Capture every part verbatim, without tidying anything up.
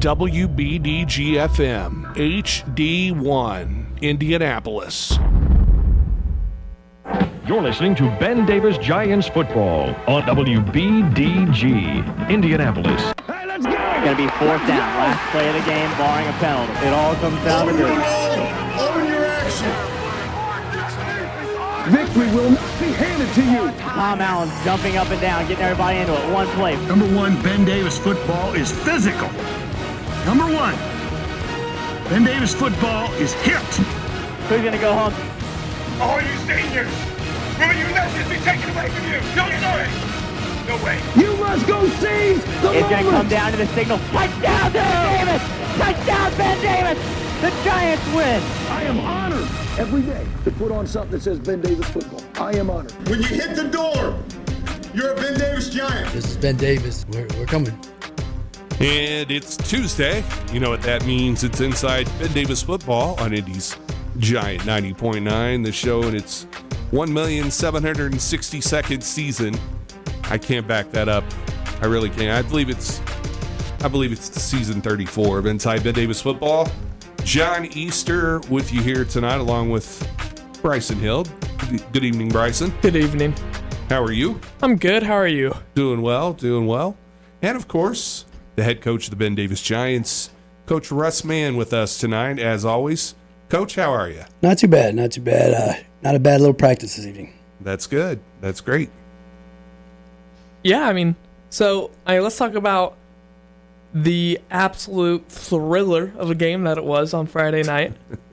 W B D G F M, H D one, Indianapolis. You're listening to Ben Davis Giants football on W B D G, Indianapolis. Hey, let's go! It's going to be fourth down. Last play of the game, barring a penalty. It all comes down Open to your this. roll. Open your action. Victory will not be handed to you. Tom Allen jumping up and down, getting everybody into it. One play. Number one, Ben Davis football is physical. Number one, Ben Davis football is hit. Who's going to go home? All you seniors, will you let this be taken away from you? No, sorry. No way. You must go seize the It's going to come moment. down to the signal. Touchdown, Ben Davis! Touchdown, Ben Davis! The Giants win. I am honored every day to put on something that says Ben Davis football. I am honored. When you hit the door, you're a Ben Davis Giant. This is Ben Davis. We're, we're coming. And it's Tuesday. You know what that means. It's Inside Ben Davis Football on Indy's Giant ninety point nine, the show in its one million seven hundred sixty-second season. I can't back that up. I really can't. I believe it's I believe it's the season thirty-four of Inside Ben Davis Football. John Easter with you here tonight, along with Bryson Hill. Good evening, Bryson. Good evening. How are you? I'm good. How are you? Doing well, doing well. And of course, the head coach of the Ben Davis Giants, Coach Russ Mann, with us tonight, as always. Coach, how are you? Not too bad, not too bad. Uh, not a bad little practice this evening. That's good. That's great. Yeah, I mean, so I, let's talk about the absolute thriller of a game that it was on Friday night.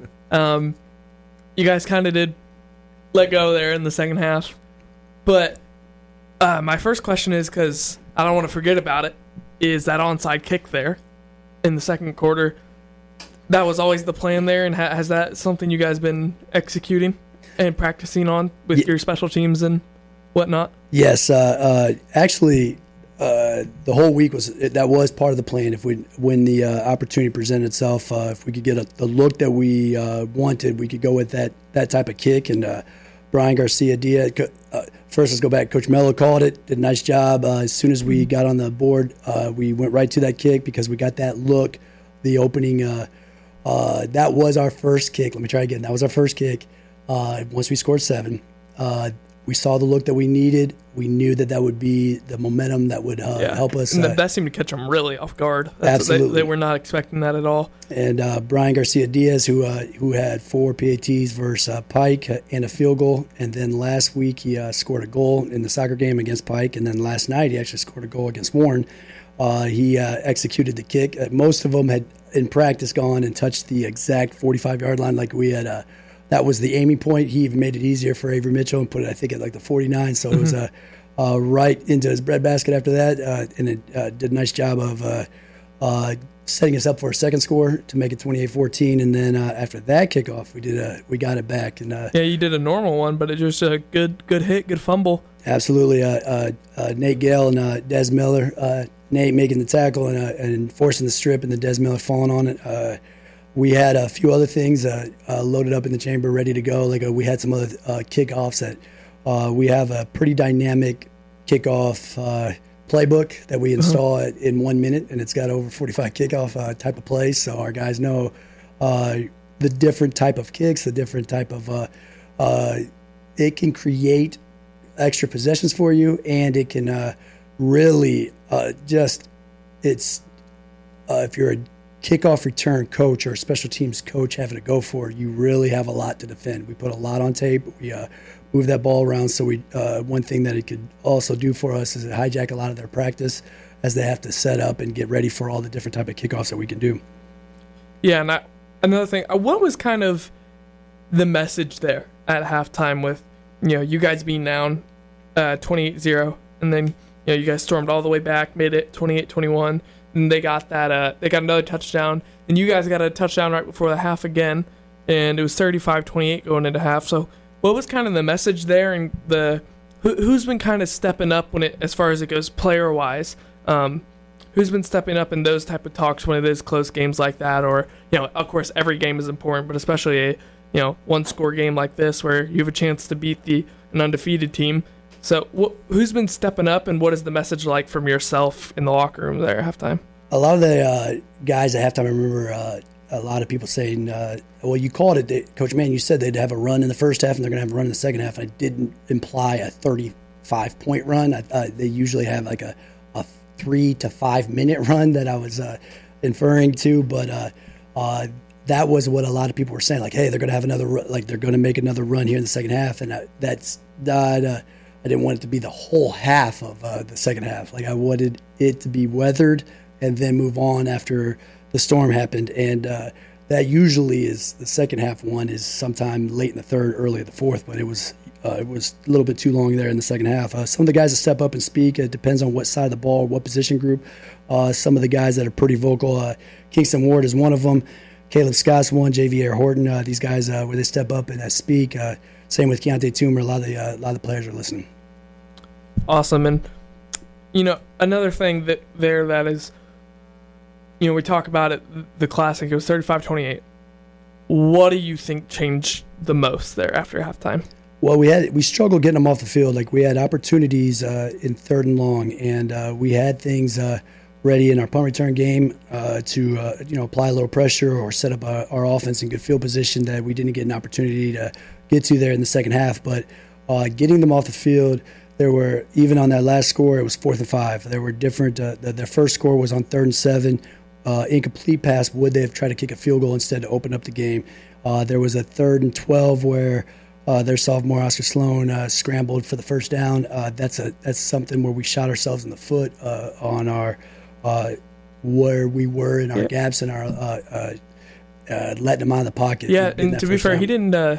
um, you guys kind of did let go there in the second half. But uh, my first question is, because I don't want to forget about it, is that onside kick there in the second quarter. That was always the plan there, and ha- has that something you guys been executing and practicing on with Ye- your special teams and whatnot? Yes, uh, uh, actually, uh, the whole week was that was part of the plan. If we, when the uh, opportunity presented itself, uh, if we could get a, the look that we uh, wanted, we could go with that that type of kick. And uh, Brian Garcia Diaz. Uh, first, let's go back. Coach Mello called it. Did a nice job. Uh, as soon as we got on the board, uh, we went right to that kick because we got that look, the opening. Uh, uh, that was our first kick. Let me try again. That was our first kick. Uh, once we scored seven, uh, we saw the look that we needed. We knew that that would be the momentum that would uh, Yeah. help us. And Uh, that, that seemed to catch them really off guard. That's Absolutely. They, they were not expecting that at all. and uh, Brian Garcia Diaz, who uh, who had four P A Ts versus uh, Pike uh, and a field goal, and then last week he uh, scored a goal in the soccer game against Pike, and then last night he actually scored a goal against Warren. Uh, he uh, executed the kick. Uh, most of them had in practice gone and touched the exact forty-five yard line, like we had. Uh, that was the aiming point. He even made it easier for Avery Mitchell and put it, I think, at like the forty-nine. So mm-hmm. it was uh, uh, right into his breadbasket after that, uh, and it uh, did a nice job of uh, uh, setting us up for a second score to make it twenty-eight fourteen. And then uh, after that kickoff, we did a, we got it back. And uh, Yeah, you did a normal one, but it just a good good hit, good fumble. absolutely, uh, uh, uh, Nate Gale and uh, Des Miller. Uh, Nate making the tackle and, uh, and forcing the strip, and then Des Miller falling on it. Uh, we had a few other things uh, uh, loaded up in the chamber, ready to go. Like uh, we had some other uh, kickoffs that uh, we have a pretty dynamic kickoff uh, playbook that we install uh-huh. in one minute, and it's got over forty-five kickoff uh, type of plays. So our guys know uh, the different type of kicks, the different type of uh, uh, it can create extra possessions for you, and it can uh, really uh, just it's uh, if you're a kickoff return coach or a special teams coach having to go for it, you really have a lot to defend. We put a lot on tape. We uh, move that ball around. So we uh, one thing that it could also do for us is it hijack a lot of their practice as they have to set up and get ready for all the different type of kickoffs that we can do. Yeah, and I, another thing, what was kind of the message there at halftime with, you know, you guys being down uh, twenty-eight zero, and then, you know, you guys stormed all the way back, made it twenty-eight twenty-one, and they got that, uh, they got another touchdown, and you guys got a touchdown right before the half again, and it was thirty-five twenty-eight going into half. So what was kind of the message there, and the who, who's been kind of stepping up when it, as far as it goes player-wise? Um, who's been stepping up in those type of talks when it is close games like that? Or, you know, of course, every game is important, but especially a, you know, one-score game like this where you have a chance to beat the an undefeated team. So wh- who's been stepping up, and what is the message like from yourself in the locker room there at halftime? a lot of the uh, guys at halftime, I remember uh, a lot of people saying, uh, well, you called it, they, Coach Mann, you said they'd have a run in the first half and they're going to have a run in the second half. I didn't imply a thirty-five point run. I, uh, they usually have like a, a three to five minute run that I was uh, inferring to, but uh, uh, that was what a lot of people were saying. Like, hey, they're going to have another, like they're going to make another run here in the second half. And I, that's not, uh, I didn't want it to be the whole half of uh, the second half. Like I wanted it to be weathered and then move on after the storm happened. And uh, that usually is the second half one is sometime late in the third, early in the fourth, but it was uh, it was a little bit too long there in the second half. Uh, some of the guys that step up and speak, it depends on what side of the ball, what position group. Uh, some of the guys that are pretty vocal, uh, Kingston Ward is one of them. Caleb Scott's one, J V. Air Horton. Uh, these guys, uh, where they step up and uh, speak. Uh, same with Keontae Toomer. A lot of the uh, a lot of the players are listening. Awesome. And you know, another thing that there that is, you know, we talk about it, the classic. It was thirty-five twenty-eight. What do you think changed the most there after halftime? Well, we had we struggled getting them off the field. Like we had opportunities uh, in third and long, and uh, we had things uh, ready in our punt return game uh, to uh, you know apply a little pressure or set up our, our offense in good field position that we didn't get an opportunity to get to there in the second half. But uh, getting them off the field, there were even on that last score, it was fourth and five. There were different. Uh, the, their first score was on third and seven, uh, incomplete pass. Would they have tried to kick a field goal instead to open up the game? Uh, there was a third and twelve where. Uh, their sophomore Oscar Sloan uh, scrambled for the first down. Uh, that's a that's something where we shot ourselves in the foot uh, on our uh, where we were in our yeah. gaps and our uh, uh, uh, letting him out of the pocket. Yeah, and to be fair, down. he didn't uh,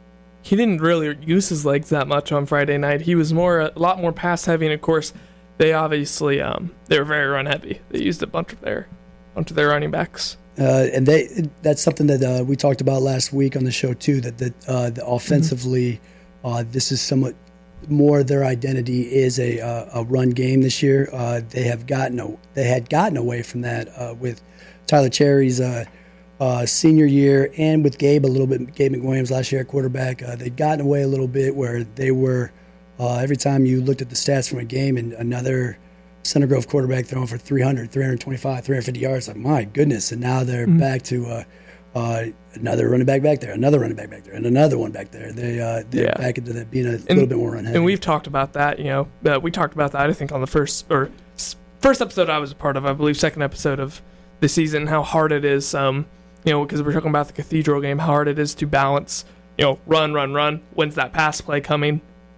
he didn't really use his legs that much on Friday night. He was more a lot more pass heavy, and of course, they obviously um, they were very run heavy. They used a bunch of their bunch of their running backs. Uh, and they that's something that uh, we talked about last week on the show too, that, that uh, the offensively mm-hmm. uh, this is somewhat more their identity is a uh, a run game this year. Uh, they have gotten a, they had gotten away from that uh, with Tyler Cherry's uh, uh, senior year and with Gabe a little bit Gabe McWilliams last year at quarterback. Uh, they'd gotten away a little bit where they were uh, every time you looked at the stats from a game and another Center Grove quarterback throwing for three hundred, three twenty-five, three fifty yards. Like, my goodness. And now they're mm-hmm. back to uh, uh, another running back back there, another running back back there, and another one back there. They, uh, they're yeah. back into that being a and, little bit more run heavy. And we've talked about that, you know. Uh, we talked about that, I think, on the first or first episode I was a part of, I believe, second episode of the season, how hard it is, um, you know, because we're talking about the Cathedral game, how hard it is to balance, you know, run, run, run. When's that pass play coming?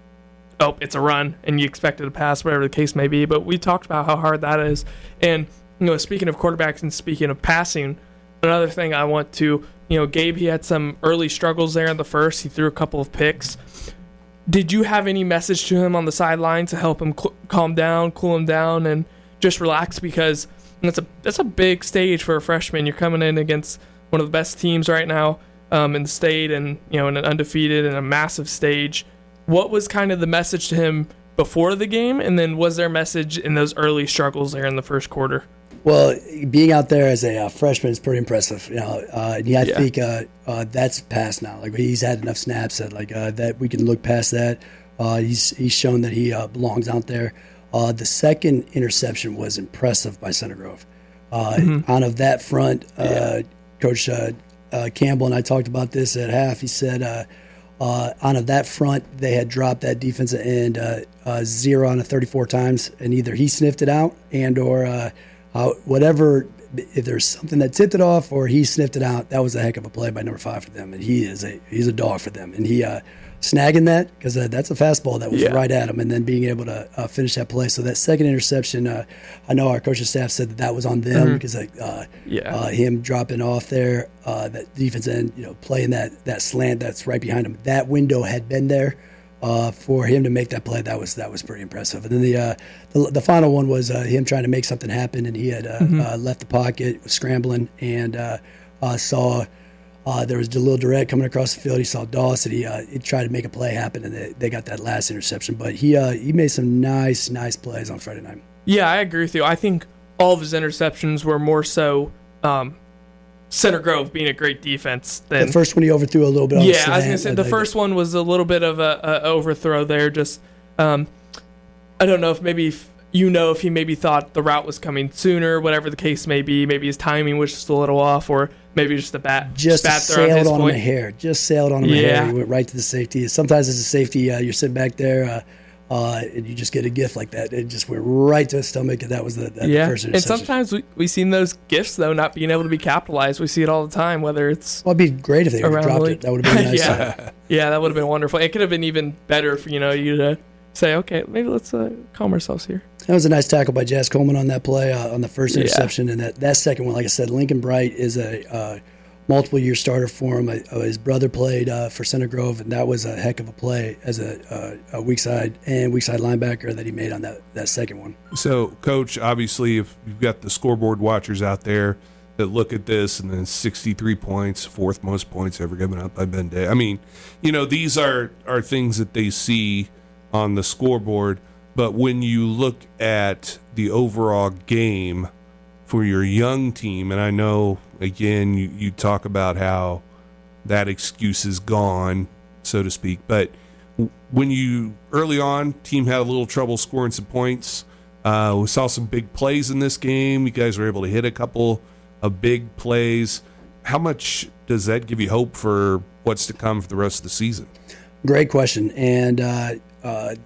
Oh, it's a run, and you expected a pass, whatever the case may be. But we talked about how hard that is. And, you know, speaking of quarterbacks and speaking of passing, another thing I want to, you know, Gabe, he had some early struggles there in the first. He threw a couple of picks. Did you have any message to him on the sideline to help him cl- calm down, cool him down, and just relax? Because that's a that's a big stage for a freshman. You're coming in against one of the best teams right now um, in the state, and, you know, in an undefeated and a massive stage. What was kind of the message to him before the game, and then was there a message in those early struggles there in the first quarter? Well, being out there as a uh, freshman is pretty impressive. You know, uh, and yeah, I yeah. think uh, uh, that's past now. Like he's had enough snaps that like uh, that we can look past that. Uh, he's he's shown that he uh, belongs out there. Uh, the second interception was impressive by Center Grove. Uh, mm-hmm. On of that front, uh, yeah. Coach uh, uh, Campbell and I talked about this at half. He said. Uh, Uh, on of that front, they had dropped that defensive end uh, uh, zero on a thirty-four times, and either he sniffed it out and or uh, uh, whatever. If there's something that tipped it off, or he sniffed it out, that was a heck of a play by number five for them, and he is a he's a dog for them, and he uh, snagging that because uh, that's a fastball that was yeah. right at him, and then being able to uh, finish that play. So that second interception, uh, I know our coaching staff said that that was on them mm-hmm. because uh, yeah. uh, him dropping off there, uh, that defense end, you know, playing that that slant that's right behind him. That window had been there uh, for him to make that play. That was that was pretty impressive. And then the uh, the, the final one was uh, him trying to make something happen, and he had uh, mm-hmm. uh, left the pocket, was scrambling, and uh, uh, saw. Uh, there was Jalil Durrett coming across the field. He saw Dawson. He, uh, he tried to make a play happen, and they, they got that last interception. But he uh, he made some nice, nice plays on Friday night. Yeah, I agree with you. I think all of his interceptions were more so um, Center Grove being a great defense. Than, the first one he overthrew a little bit on yeah, the slant. I was going to say the like, first one was a little bit of a, a overthrow there. Just um, I don't know if maybe if, you know if he maybe thought the route was coming sooner, whatever the case may be. Maybe his timing was just a little off, or maybe just a bad just bad throw on sailed his on him point. a hair. Just sailed on him Yeah. a hair. He went right to the safety. Sometimes as a safety, uh, you're sitting back there, uh, uh, and you just get a gift like that. It just went right to his stomach, and that was the that Yeah, first and interception. sometimes we we've seen those gifts though not being able to be capitalized. We see it all the time, whether it's Well, it'd be great if they would have around the dropped league. it. That would have been nice. yeah, yeah, that would have been wonderful. It could have been even better for you know you to say, okay, maybe let's uh, calm ourselves here. That was a nice tackle by Jazz Coleman on that play, uh, on the first Yeah. interception. And that, that second one, like I said, Lincoln Bright is a uh, multiple-year starter for him. Uh, his brother played uh, for Center Grove, and that was a heck of a play as a, uh, a weak side and weak side linebacker that he made on that, that second one. So, Coach, obviously, if you've got the scoreboard watchers out there that look at this, and then sixty-three points, fourth most points ever given out by Ben Day. I mean, you know, these are, are things that they see on the scoreboard. But when you look at the overall game for your young team, and I know, again, you, you talk about how that excuse is gone, so to speak, but when you, early on, team had a little trouble scoring some points. Uh, we saw some big plays in this game. You guys were able to hit a couple of big plays. How much does that give you hope for what's to come for the rest of the season? Great question. And uh, uh,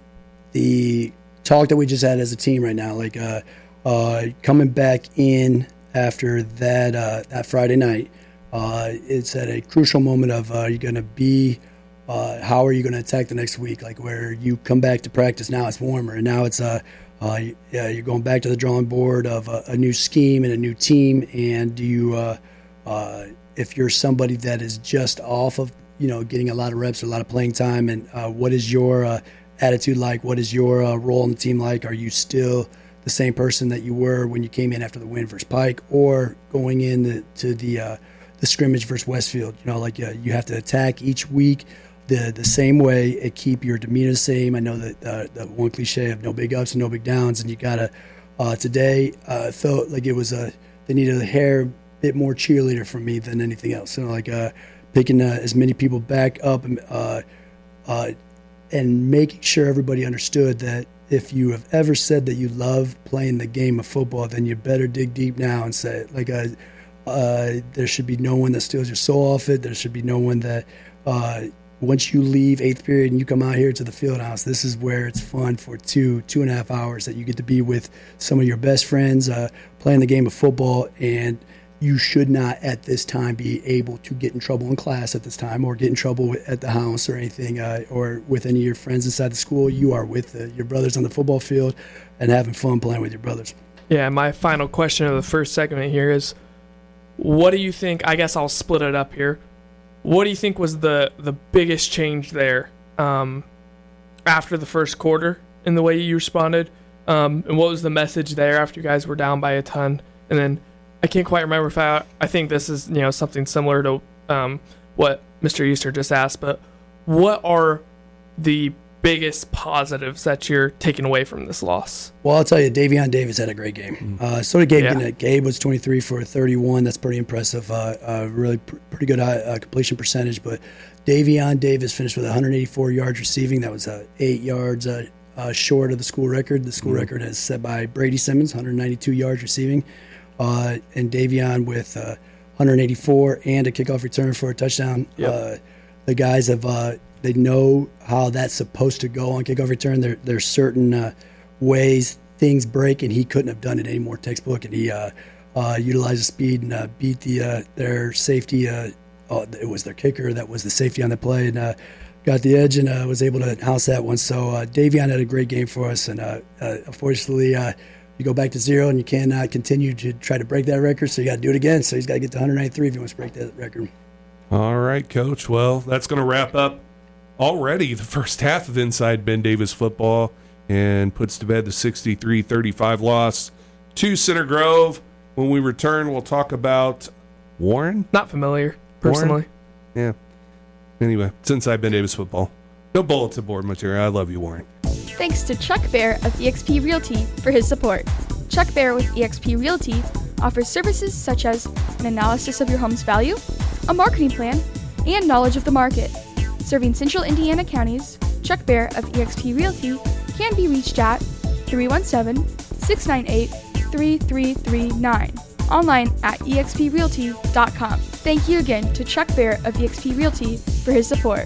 the talk that we just had as a team right now, like uh, uh, coming back in after that uh, that Friday night, uh, it's at a crucial moment of uh, you're going to be, uh, how are you going to attack the next week? Like where you come back to practice, now it's warmer, and now it's uh, uh, yeah, you're going back to the drawing board of a, a new scheme and a new team. And do you, uh, uh, if you're somebody that is just off of, you know, getting a lot of reps or a lot of playing time, and uh, what is your uh, attitude like? What is your uh, role in the team like? Are you still the same person that you were when you came in after the win versus Pike, or going in the, to the uh, the scrimmage versus Westfield? You know, like uh, you have to attack each week the the same way and keep your demeanor the same. I know that uh, the one cliche of no big ups and no big downs, and you gotta uh, today uh, felt like it was a they needed a hair bit more cheerleader from me than anything else. So like uh, picking uh, as many people back up and. Uh, uh, and making sure everybody understood that if you have ever said that you love playing the game of football, then you better dig deep now and say it. Like, uh, uh, there should be no one that steals your soul off it. There should be no one that uh, once you leave eighth period and you come out here to the field house, this is where it's fun for two, two and a half hours that you get to be with some of your best friends uh, playing the game of football. And you should not at this time be able to get in trouble in class at this time, or get in trouble at the house or anything, uh, or with any of your friends inside the school. You are with uh, your brothers on the football field and having fun playing with your brothers. Yeah, my final question of the first segment here is, what do you think, I guess I'll split it up here, what do you think was the, the biggest change there um, after the first quarter in the way you responded? Um, and what was the message there after you guys were down by a ton? And then I can't quite remember if I I think this is, you know, something similar to um, what Mister Easter just asked, but what are the biggest positives that you're taking away from this loss? Well, I'll tell you, Davion Davis had a great game. Mm-hmm. Uh, so did Gabe yeah. Gannett. Gabe was twenty-three for thirty-one. That's pretty impressive. Uh, uh, really pr- pretty good uh, completion percentage. But Davion Davis finished with one hundred eighty-four yards receiving. That was uh, eight yards uh, uh, short of the school record. The school mm-hmm. record is set by Brady Simmons, one hundred ninety-two yards receiving. Uh, and Davion with uh, one hundred eighty-four and a kickoff return for a touchdown. Yep. Uh, the guys have uh, they know how that's supposed to go on kickoff return. There, there's certain uh, ways things break, and he couldn't have done it any more textbook. And he uh, uh, utilized the speed and uh, beat the uh, their safety. Uh, oh, it was their kicker that was the safety on the play, and uh, got the edge and uh, was able to house that one. So uh, Davion had a great game for us, and uh, uh, unfortunately. Uh, You go back to zero, and you cannot continue to try to break that record, so you got to do it again. So he's got to get to one hundred ninety-three if he wants to break that record. All right, Coach. Well, that's going to wrap up already the first half of Inside Ben Davis Football, and puts to bed the sixty-three thirty-five loss to Center Grove. When we return, we'll talk about Warren. Not familiar, personally. Warren? Yeah. Anyway, it's Inside Ben Davis Football. No bulletin board material. I love you, Warren. Thanks to Chuck Bear of E X P Realty for his support. Chuck Bear with E X P Realty offers services such as an analysis of your home's value, a marketing plan, and knowledge of the market. Serving Central Indiana counties, Chuck Bear of E X P Realty can be reached at three one seven, six nine eight, three three three nine. Online at e x p realty dot com. Thank you again to Chuck Bear of eXp Realty for his support.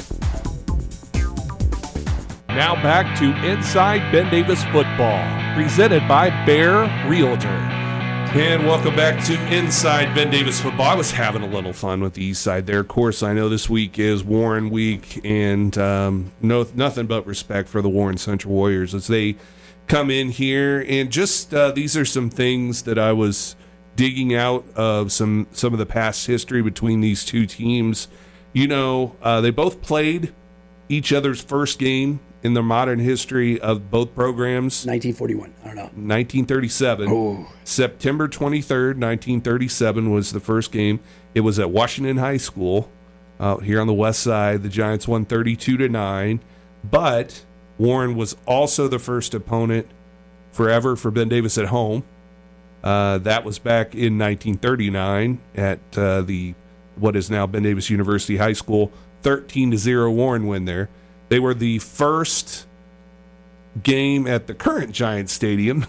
Now back to Inside Ben Davis Football, presented by Bear Realtor. And welcome back to Inside Ben Davis Football. I was having a little fun with the East Side there. Of course, I know this week is Warren week, and um, no, nothing but respect for the Warren Central Warriors as they come in here. And just uh, these are some things that I was digging out of some some of the past history between these two teams. You know, uh, they both played each other's first game in the modern history of both programs. nineteen forty-one. I don't know. nineteen thirty-seven. Oh. September twenty-third, nineteen thirty-seven was the first game. It was at Washington High School out here on the west side. The Giants won thirty-two to nine, but Warren was also the first opponent forever for Ben Davis at home. Uh, that was back in nineteen thirty-nine at uh, the what is now Ben Davis University High School. thirteen to zero Warren win there. They were the first game at the current Giants Stadium,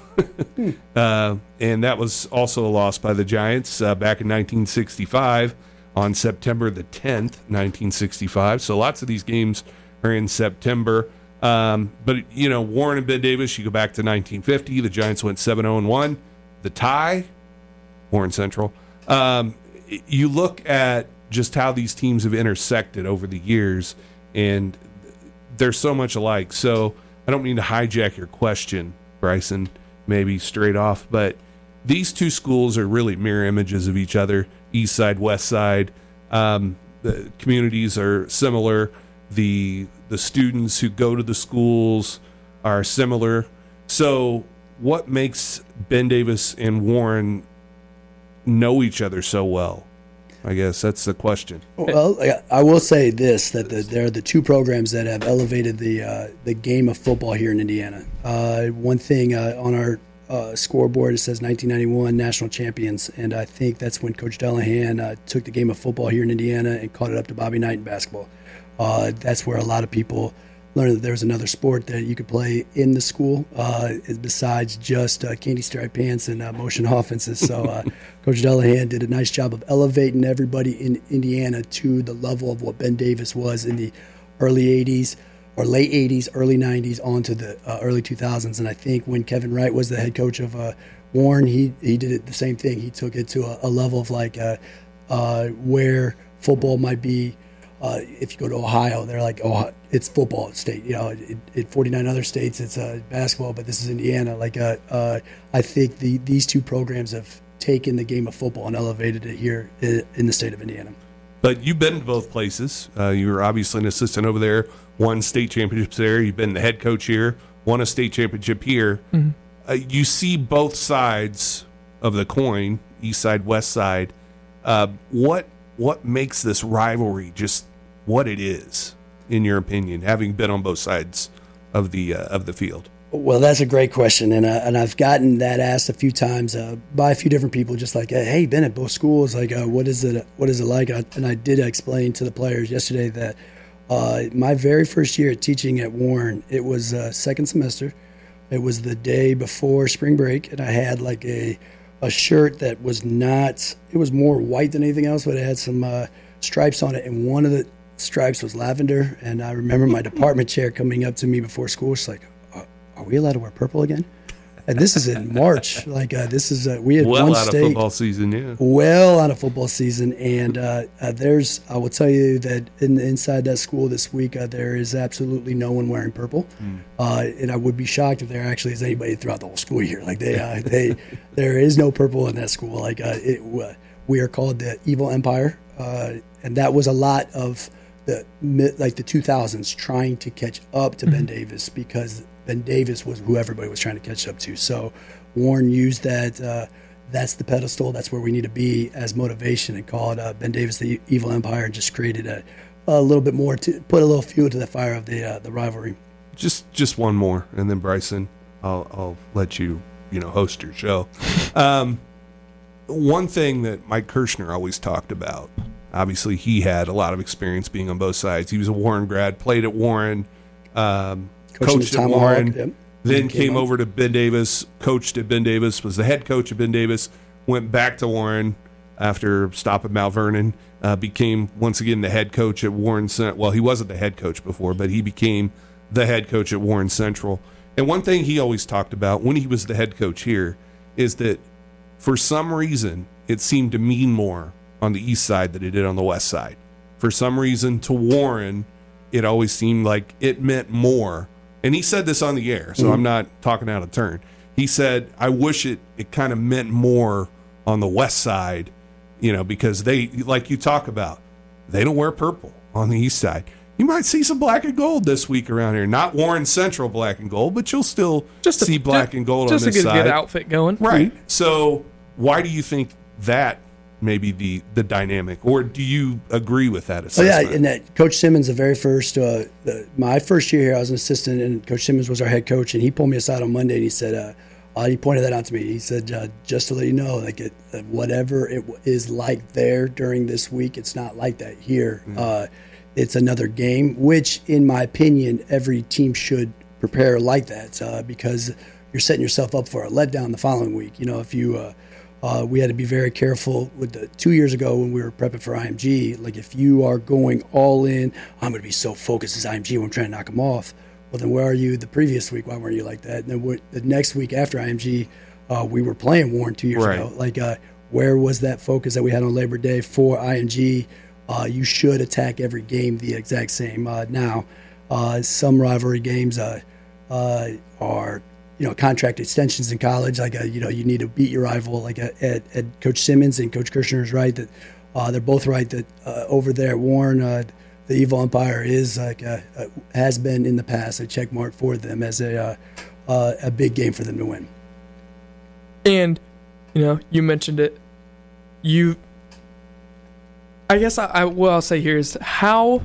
uh, and that was also a loss by the Giants uh, back in nineteen sixty-five on September the tenth, nineteen sixty-five. So lots of these games are in September. Um, but, you know, Warren and Ben Davis, you go back to nineteen fifty, the Giants went seven oh one. The tie, Warren Central. Um, you look at just how these teams have intersected over the years, and they're so much alike. So I don't mean to hijack your question, Bryson, maybe straight off, but these two schools are really mirror images of each other, east side, west side. Um, the communities are similar. The the students who go to the schools are similar. So what makes Ben Davis and Warren know each other so well? I guess that's the question. Well, I will say this, that the, they're the two programs that have elevated the uh, the game of football here in Indiana. Uh, one thing uh, on our uh, scoreboard, it says nineteen ninety-one national champions, and I think that's when Coach Delahan uh, took the game of football here in Indiana and caught it up to Bobby Knight in basketball. Uh, that's where a lot of people learned that there was another sport that you could play in the school uh, besides just uh, candy stripe pants and uh, motion offenses. So uh, Coach Delahan did a nice job of elevating everybody in Indiana to the level of what Ben Davis was in the early eighties or late eighties, early nineties, on to the uh, early two thousands. And I think when Kevin Wright was the head coach of uh, Warren, he he did it the same thing. He took it to a, a level of like uh, uh, where football might be. Uh, if you go to Ohio, they're like, oh, it's football state. You know, in, in forty-nine other states, it's uh, basketball, but this is Indiana. Like, uh, uh, I think the these two programs have taken the game of football and elevated it here in, in the state of Indiana. But you've been to both places. Uh, you were obviously an assistant over there, won state championships there. You've been the head coach here, won a state championship here. Mm-hmm. Uh, you see both sides of the coin, east side, west side. Uh, what what makes this rivalry just what it is, in your opinion, having been on both sides of the uh, of the field? Well, that's a great question, and uh, and I've gotten that asked a few times uh, by a few different people. Just like, hey, been at both schools. Like, uh, what is it? What is it like? And I, and I did explain to the players yesterday that uh, my very first year teaching at Warren, it was uh, second semester. It was the day before spring break, and I had like a a shirt that was not. It was more white than anything else, but it had some uh, stripes on it, and one of the stripes was lavender. And I remember my department chair coming up to me before school. She's like, are we allowed to wear purple again? And this is in March. Like uh, this is uh, we had well one out state, of football season, yeah. Well out of football season, and uh, uh, there's I will tell you that in inside that school this week uh, there is absolutely no one wearing purple, mm. uh, and I would be shocked if there actually is anybody throughout the whole school year. Like they uh, they there is no purple in that school. Like uh, it, uh, we are called the Evil Empire, uh, and that was a lot of the like the two thousands trying to catch up to mm-hmm. Ben Davis, because Ben Davis was who everybody was trying to catch up to. So Warren used that. Uh, that's the pedestal. That's where we need to be as motivation, and called uh, Ben Davis the Evil Empire, and just created a, a little bit more to put a little fuel to the fire of the uh, the rivalry. Just just one more, and then Bryson, I'll I'll let you you know host your show. Um, one thing that Mike Kirshner always talked about. Obviously, he had a lot of experience being on both sides. He was a Warren grad, played at Warren. Um, Coached at Warren, yep. then came came up. over to Ben Davis, coached at Ben Davis, was the head coach at Ben Davis, went back to Warren after stop at Mount Vernon, uh, became once again the head coach at Warren Central. Well, he wasn't the head coach before, but he became the head coach at Warren Central. And one thing he always talked about when he was the head coach here is that for some reason it seemed to mean more on the east side than it did on the west side. For some reason, to Warren, it always seemed like it meant more. And he said this on the air, so mm-hmm. I'm not talking out of turn. He said, I wish it, it kind of meant more on the west side, you know, because they, like you talk about, they don't wear purple on the east side. You might see some black and gold this week around here. Not Warren Central black and gold, but you'll still just see a, black just, and gold just on this to get side. a good outfit going. Right. So why do you think that may be the, the dynamic? Or do you agree with that assessment? Oh, yeah, and that Coach Simmons, the very first, uh, the, my first year here, I was an assistant, and Coach Simmons was our head coach, and he pulled me aside on Monday, and he said, uh, uh, he pointed that out to me. He said, uh, just to let you know, like it, uh, whatever it w- is like there during this week, it's not like that here. Mm-hmm. Uh, it's another game, which, in my opinion, every team should prepare like that uh, because you're setting yourself up for a letdown the following week. You know, if you uh, uh, we had to be very careful with the two years ago when we were prepping for I M G. Like, if you are going all in, I'm going to be so focused as I M G when I'm trying to knock them off. Well, then where are you the previous week? Why weren't you like that? And then we're, the next week after I M G, uh, we were playing Warren two years right. ago. Like, uh, where was that focus that we had on Labor Day for I M G? Uh, you should attack every game the exact same. Uh, now, uh, some rivalry games uh, uh, are, you know, contract extensions in college. Like, uh, you know, you need to beat your rival. Like, uh, at, at Coach Simmons and Coach Kirshner is right that uh, they're both right that uh, over there at Warren, uh, the Evil Empire is like uh, uh, has been in the past a check mark for them as a uh, uh, a big game for them to win. And, you know, you mentioned it. You. I guess I, I what I'll say here is how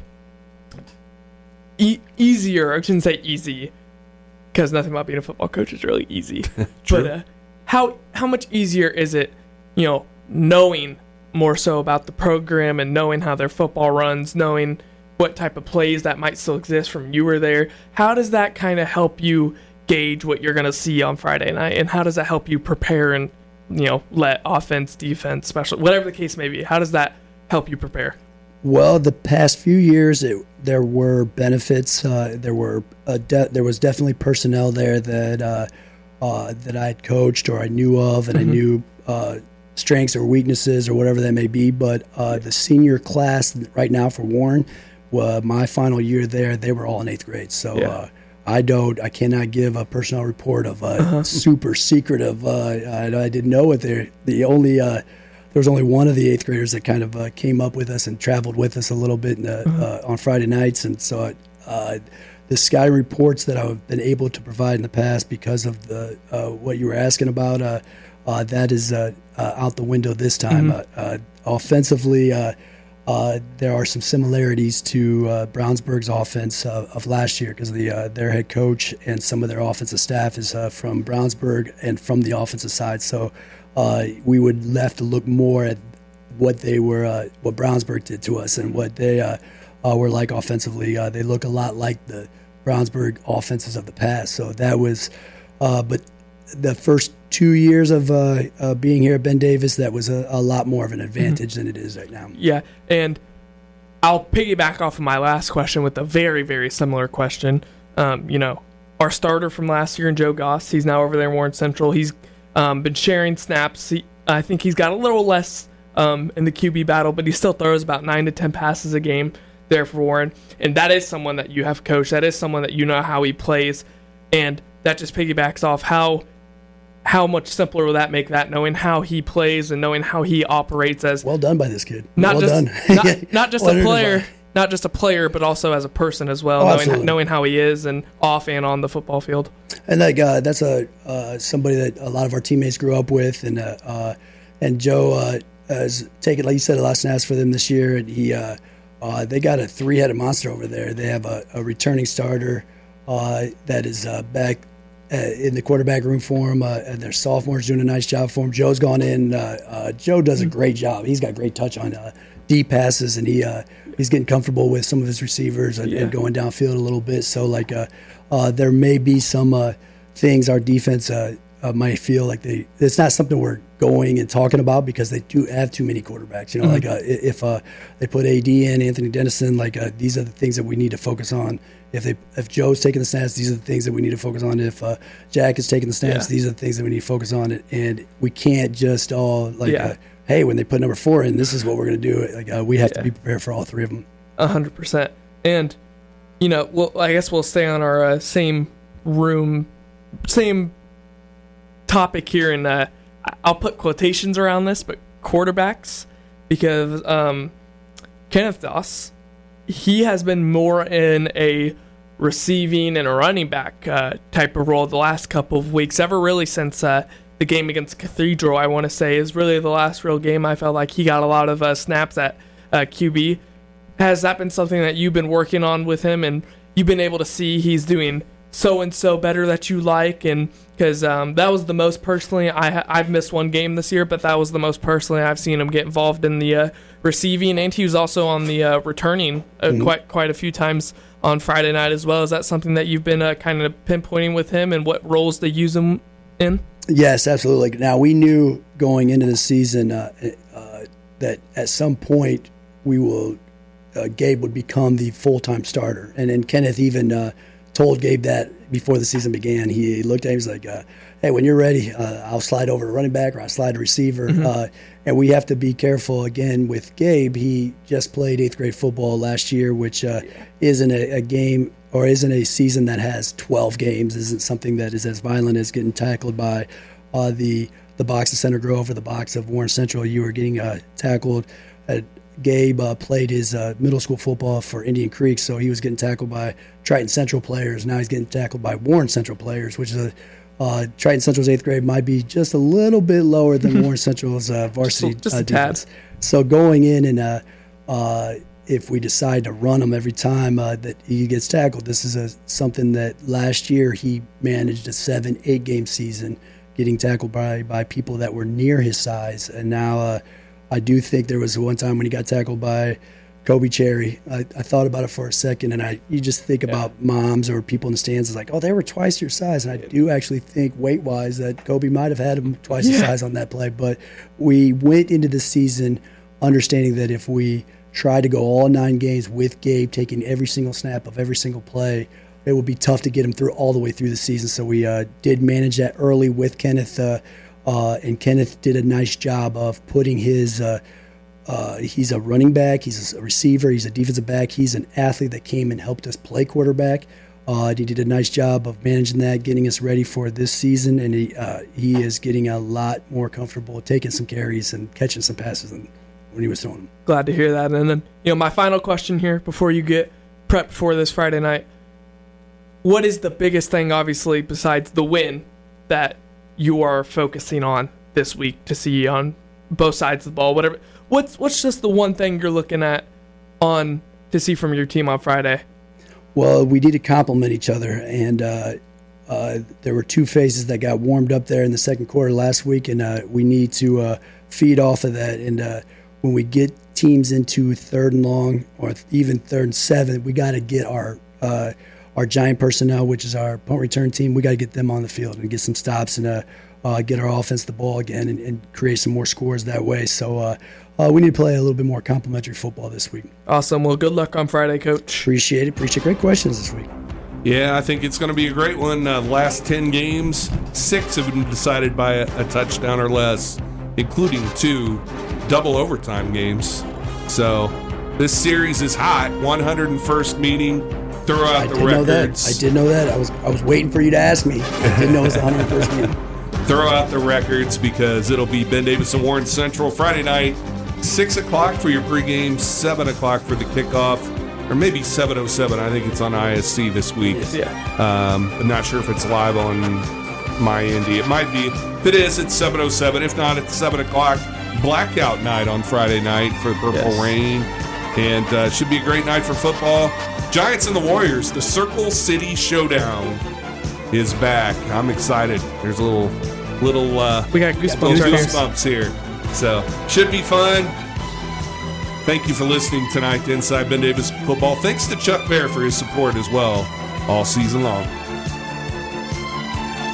e- easier, I shouldn't say easy, because nothing about being a football coach is really easy. But uh, how how much easier is it, you know, knowing more so about the program and knowing how their football runs, knowing what type of plays that might still exist from you were there? How does that kind of help you gauge what you're going to see on Friday night, and how does that help you prepare and, you know, let offense, defense, special, whatever the case may be, how does that help you prepare? Well, the past few years, it, there were benefits. Uh, there were a de- there was definitely personnel there that uh, uh, that I had coached or I knew of, and mm-hmm. I knew uh, strengths or weaknesses or whatever that may be. But uh, the senior class right now for Warren, uh, my final year there, they were all in eighth grade. So yeah. uh, I don't, I cannot give a personnel report of a uh-huh. super secretive. Uh, I, I didn't know what they're the only. Uh, There was only one of the eighth graders that kind of uh, came up with us and traveled with us a little bit in the, uh-huh. uh, on Friday nights. And so uh, the Sky reports that I've been able to provide in the past because of the uh, what you were asking about, uh, uh, that is uh, uh, out the window this time. Mm-hmm. Uh, uh, offensively, uh, uh, there are some similarities to uh, Brownsburg's offense uh, of last year because the uh, their head coach and some of their offensive staff is uh, from Brownsburg and from the offensive side. So Uh, we would have to look more at what they were, uh, what Brownsburg did to us, and what they uh, uh, were like offensively. Uh, they look a lot like the Brownsburg offenses of the past. So that was, uh, but the first two years of uh, uh, being here at Ben Davis, that was a, a lot more of an advantage mm-hmm. than it is right now. Yeah, and I'll piggyback off of my last question with a very, very similar question. Um, you know, our starter from last year, Joe Goss, he's now over there in Warren Central. He's Um, been sharing snaps. He, I think he's got a little less um, in the Q B battle, but he still throws about nine to ten passes a game there for Warren. And that is someone that you have coached. That is someone that you know how he plays. And that just piggybacks off how how much simpler will that make that, knowing how he plays and knowing how he operates as well done by this kid. Not well just done. not, not just a player, not just a player, but also as a person as well, oh, knowing knowing how he is and off and on the football field. And like uh, that's a uh, somebody that a lot of our teammates grew up with, and uh, uh, and Joe uh, has taken, like you said, a lot of snaps for them this year, and he uh, uh, they got a three-headed monster over there. They have a, a returning starter uh, that is uh, back uh, in the quarterback room for him, uh, and their sophomores doing a nice job for him. Joe's gone in. Uh, uh, Joe does a great job. He's got great touch on uh, deep passes, and he uh, he's getting comfortable with some of his receivers and, yeah. and going downfield a little bit. So like. Uh, Uh, there may be some uh, things our defense uh, uh, might feel like they. It's not something we're going and talking about because they do have too many quarterbacks. You know, mm-hmm. like uh, if uh, they put A D in, Anthony Dennison, like uh, these are the things that we need to focus on. If they if Joe's taking the snaps, these are the things that we need to focus on. If uh, Jack is taking the snaps, yeah. these are the things that we need to focus on. And we can't just all like, yeah. uh, hey, when they put number four in, this is what we're going to do. Like uh, we have yeah. to be prepared for all three of them. A hundred percent. And you know, well, I guess we'll stay on our uh, same room, same topic here, and uh, I'll put quotations around this, but quarterbacks, because um, Kenneth Doss, he has been more in a receiving and a running back uh, type of role the last couple of weeks, ever really since uh, the game against Cathedral, I want to say, is really the last real game I felt like he got a lot of uh, snaps at uh, Q B. Has that been something that you've been working on with him, and you've been able to see he's doing so-and-so better that you like? And because um, that was the most personally, I, I've missed one game this year, but that was the most personally I've seen him get involved in the uh, receiving, and he was also on the uh, returning uh, mm-hmm. quite quite a few times on Friday night as well. Is that something that you've been uh, kind of pinpointing with him and what roles they use him in? Yes, absolutely. Now, we knew going into the season uh, uh, that at some point we will uh, Gabe would become the full-time starter, and then Kenneth even uh, told Gabe that before the season began. He looked at him, he was like, uh, hey, when you're ready, uh, I'll slide over to running back or I'll slide to receiver. Mm-hmm. Uh, and we have to be careful, again, with Gabe. He just played eighth grade football last year, which uh, yeah. isn't a, a game or isn't a season that has twelve games, isn't something that is as violent as getting tackled by uh, the the box of Center Grove or the box of Warren Central. You were getting uh, tackled. Uh, Gabe uh, played his uh, middle school football for Indian Creek, so he was getting tackled by Triton Central players. Now he's getting tackled by Warren Central players, which is a uh, Triton Central's eighth grade might be just a little bit lower than Warren Central's uh, varsity just, just uh, defense. So going in and uh, uh, if we decide to run him every time uh, that he gets tackled, this is a, something that last year he managed a seven, eight game season getting tackled by, by people that were near his size. And now uh, I do think there was one time when he got tackled by Kobe Cherry. I, I thought about it for a second, and I you just think yeah. about moms or people in the stands. It's like, oh, they were twice your size. And I do actually think weight-wise that Kobe might have had him twice yeah. his size on that play. But we went into the season understanding that if we try to go all nine games with Gabe taking every single snap of every single play, it would be tough to get him through all the way through the season. So we uh, did manage that early with Kenneth, uh, uh, and Kenneth did a nice job of putting his uh, uh, he's a running back, he's a receiver, he's a defensive back, he's an athlete that came and helped us play quarterback. Uh, he did a nice job of managing that, getting us ready for this season, and he uh, he is getting a lot more comfortable taking some carries and catching some passes than when he was throwing them. Glad to hear that. And then, you know, my final question here before you get prepped for this Friday night. What is the biggest thing, obviously, besides the win, that you are focusing on this week to see on both sides of the ball? Whatever. What's what's just the one thing you're looking at on to see from your team on Friday? Well, we need to complement each other, and uh, uh, there were two phases that got warmed up there in the second quarter last week, and uh, we need to uh, feed off of that. And uh, when we get teams into third and long or even third and seven, we got to get our uh, our giant personnel, which is our punt return team, we got to get them on the field and get some stops and uh, uh, get our offense the ball again and, and create some more scores that way. So uh, uh, we need to play a little bit more complimentary football this week. Awesome. Well, good luck on Friday, Coach. Appreciate it. Appreciate great questions this week. Yeah, I think it's going to be a great one. Uh, last ten games, six have been decided by a, a touchdown or less, including two double overtime games. So this series is hot. one hundred first meeting. Throw out I the did records. Know that. I did know that. I was I was waiting for you to ask me. I didn't know it was the one hundred first meeting. Throw out the records because it'll be Ben Davis and Warren Central Friday night, six o'clock for your pregame, seven o'clock for the kickoff, or maybe seven oh seven. I think it's on I S C this week. Yeah. Um, I'm not sure if it's live on my Indy. It might be. If it is, it's seven oh seven. If not, it's seven o'clock. Blackout night on Friday night for Purple yes. Rain. And uh, should be a great night for football. Giants and the Warriors, the Circle City Showdown is back. I'm excited. There's a little, little, uh, we got goosebumps, little goosebumps here. So should be fun. Thank you for listening tonight to Inside Ben Davis Football. Thanks to Chuck Bear for his support as well all season long.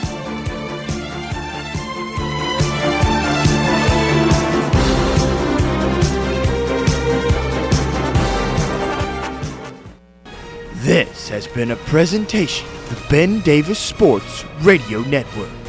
This has been a presentation of the Ben Davis Sports Radio Network.